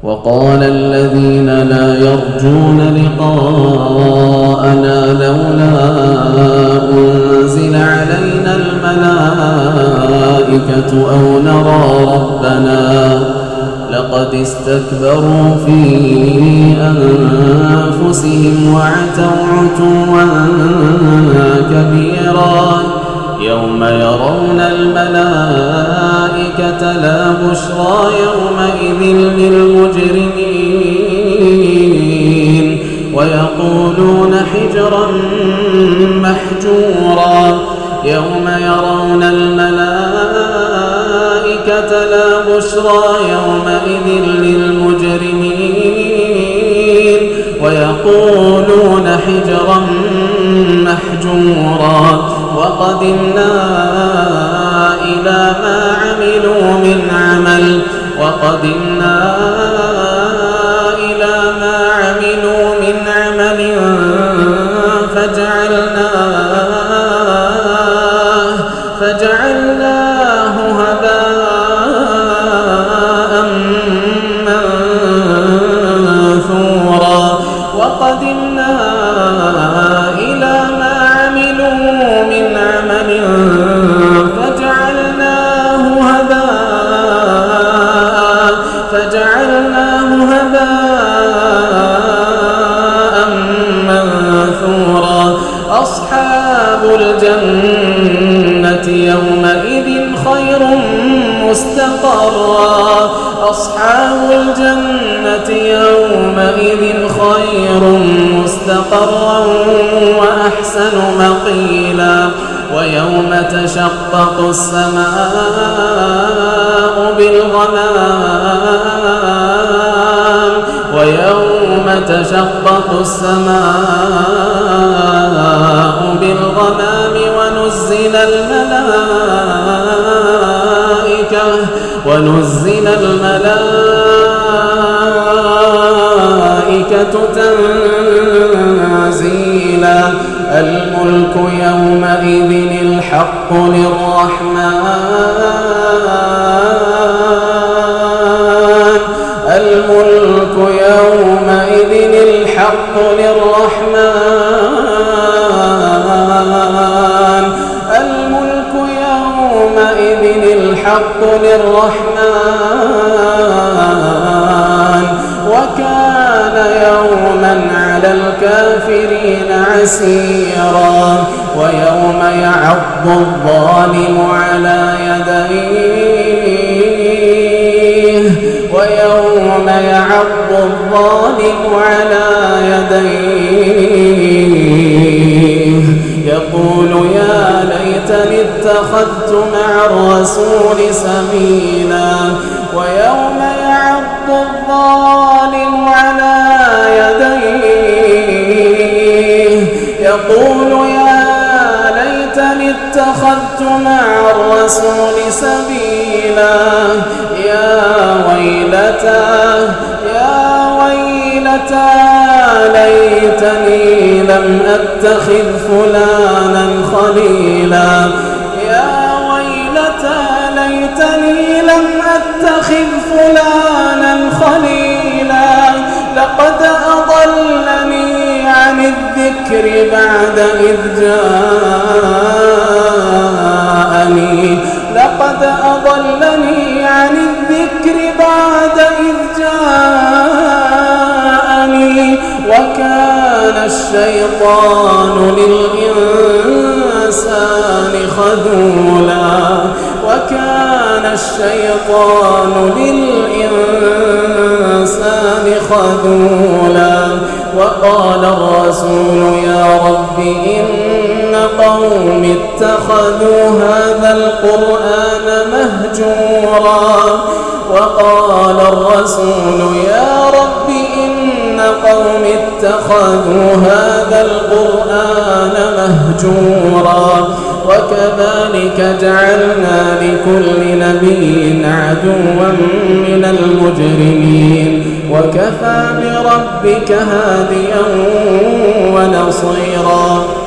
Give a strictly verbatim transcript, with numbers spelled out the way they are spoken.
وقال الذين لا يرجون لقاءنا لولا أنزل علينا الملائكة أو نرى ربنا لقد استكبروا في أنفسهم وعتوا عتوا كبيرا يوم يرون الملائكة لا بشرى يومئذ للمجرمين ويقولون حجرا محجورا يوم يرون الملائكة لا بشرى يومئذ للمجرمين ويقولون حجرا محجورا وقدمنا إلى ما عملوا من عمل وقدمنا إلى ما عملوا من عمل فجعلناه فجعلناه هباء منثورا وقدمنا إلى ما عملوا من عمل فجعلناه هباء فجعلناه هباء منثورا أصحاب الجنة يومئذ خير مستقرا أصحاب الجنة يومئذ خير مستقرا وأحسن مقيلا ويوم تشقق السماء بالغمام ويوم تشقق السماء بالغمام ونزل الملائكة ونزل الملائكة تنزيلا الملك يومئذ الحق للرحمن الملك يومئذ الحق للرحمن الملك يومئذ الحق للرحمن وكان يوما على الكافرين عسيرا ويوم يعض الظالم على يديه ويوم يعض الظالم على يديه يقول يا ليتني اتخذت مع الرسول سبيلا ويوم يعض الظالم على يديه يقول يا ليتني اتخذت مع الرسول سبيلا يا ويلتى يا ويلتى ليتني لم أتخذ فلانا خليلا يا ويلتى ليتني لم أتخذ فلانا خليلا لقد أضلني عن الذكر بعد إذ جاءني لقد أضلني عن الذكر بعد إذ جاءني وكان الشيطان للإنسان خذولا وكان الشيطان للإنسان خذولا وقال الرسول يا رب إن قوم اتخذوا هذا القرآن مهجورا وقال الرسول يا رب إن قوم اتخذوا هذا القرآن مهجورا وكذلك جعلنا لكل نبي عدوا من المجرمين وكفى بربك هاديا ونصيرا.